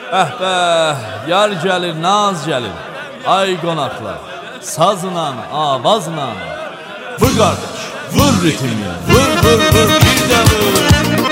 Yar gəlir, naz gəlir. Ay qonaqlar, sazla, avazla. Vur qardaş, vur ritmini. Vur, vur, vur, bir də vur.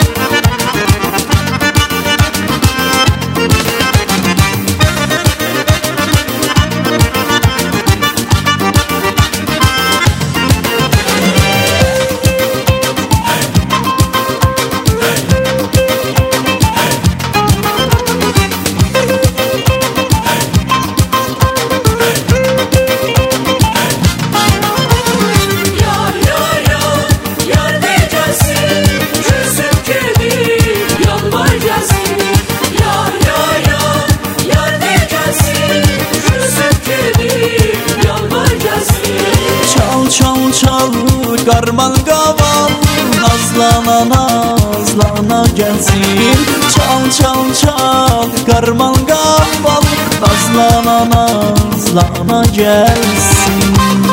Çal qarman qaval, nazlana nazlana gəlsin. Çal qarman qaval, nazlana nazlana gəlsin.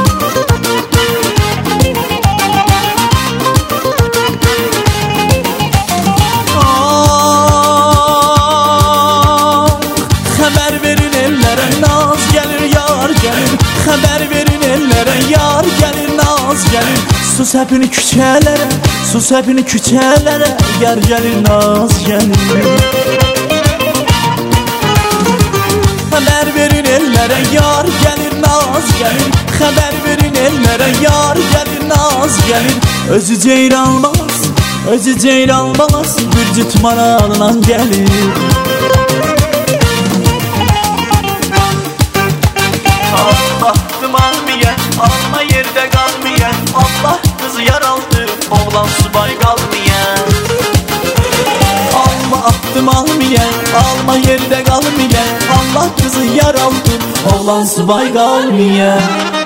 Xəbər verin ellərə, naz gəlir, yar gəlir. Xəbər verin ellərə, yar gəlir, naz gəlir. Sus həpini küçələrə, sus həpini küçələrə, yar gəlir, naz gəlir. Xəbər verin ellərə, yar gəlir, naz gəlir. Xəbər verin ellərə, yar gəlir, naz gəlir. Özü ceyran balası, özü ceyran balası, bir cüt maralına gəlir. Bahtım almayan, alma yerde kalmayan. Allah kızı yar aldı, oğlan subay kalmayan. Alma ahtım almayan, alma yerde kalmayan. Allah kızı yar aldı, oğlan subay kalmayan.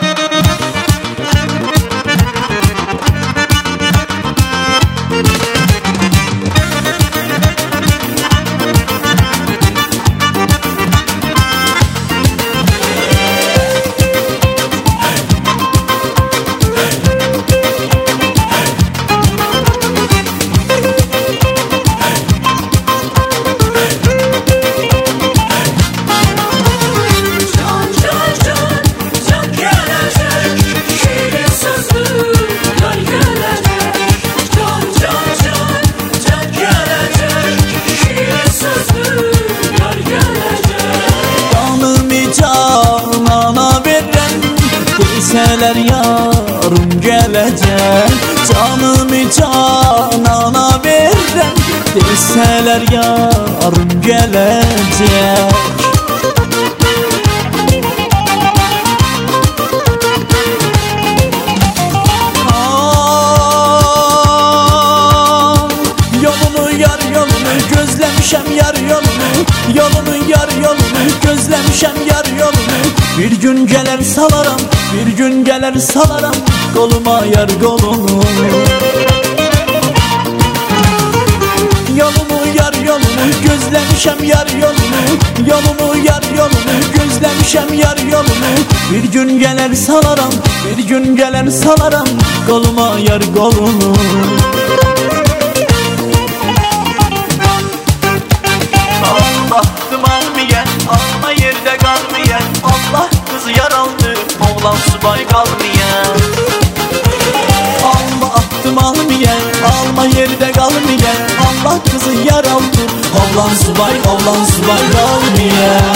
Desələr yarım gələcək, canımı canana verəm. Desələr yarım gələcək. Yolunu yar yolunu gözləmişəm, yar yolunu. Yolunu yar yolunu gözləmişəm, yar yolunu. Bir gün gələr salaram, bir gün gələr salaram qoluma yar qolunu. Yolunu yar yolunu gözləmişəm, yar yolunu. Yolunu yar yolunu gözləmişəm, yar yolunu. Bir gün gələr salaram, bir gün gələr salaram qoluma yar qolunu. Bahtım almayan, alma yerde kalmayan. Allah kızı yar aldı, oğlan subay kalmayan. Alma ahtım almayan, alma yerde kalmayan. Allah kızı yar aldı, oğlan subay kalmayan.